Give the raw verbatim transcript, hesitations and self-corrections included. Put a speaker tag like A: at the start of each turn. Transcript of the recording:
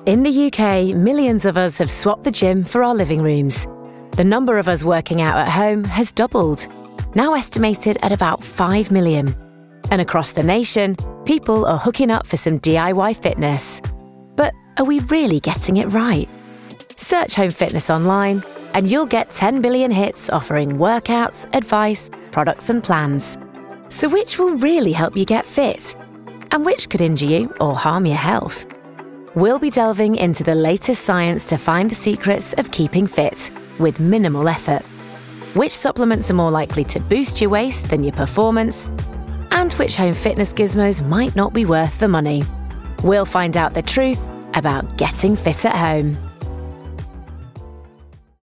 A: In the U K, millions of us have swapped the gym for our living rooms. The number of us working out at home has doubled, now estimated at about five million. And across the nation, people are hooking up for some D I Y fitness. But are we really getting it right? Search home fitness online and you'll get ten billion hits offering workouts, advice, products and plans. So which will really help you get fit? And which could injure you or harm your health? We'll be delving into the latest science to find the secrets of keeping fit with minimal effort. Which supplements are more likely to boost your waist than your performance? And which home fitness gizmos might not be worth the money? We'll find out the truth about getting fit at home.